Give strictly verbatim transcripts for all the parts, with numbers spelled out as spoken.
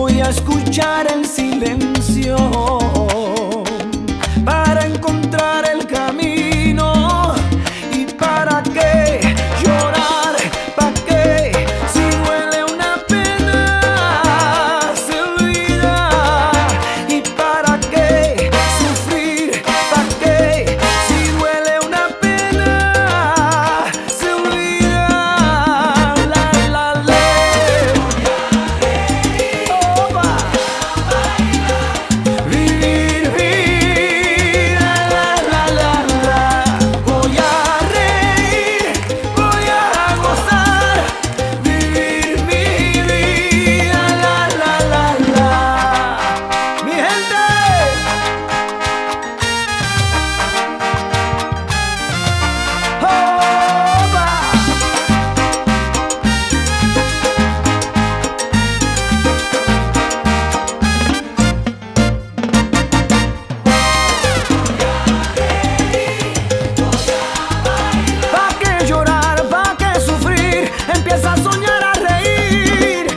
Voy a escuchar el silencio para encontrar el camino. ¿Y para qué llorar? ¿Para qué? Si duele una pena se olvida. ¿Y para qué sufrir? ¿Para qué? Si duele una pena se olvida. La, la, la. Opa. Vivir, vivir, la, la, la, la. Voy a reír, voy a gozar, vivir mi vida, la, la, la, la. Mi gente. Opa. ¿Pa' qué llorar? ¿Pa' qué sufrir? Empieza a soñar, a reír.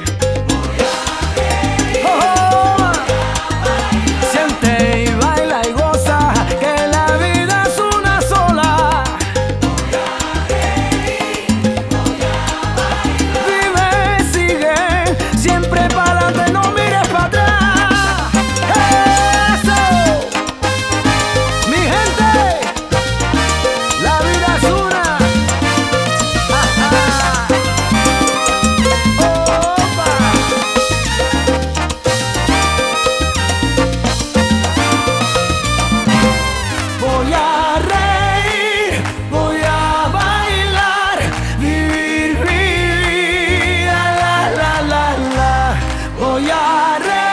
Oh, siente y baila y goza, que la vida es una sola. Vive, sigue, siempre para adelante, no mires para atrás. Eso, mi gente. La vida es una. Ajá. Opa. Voy a reír, voy a bailar, vivir mi vida, la, la, la, la. Voy a reír.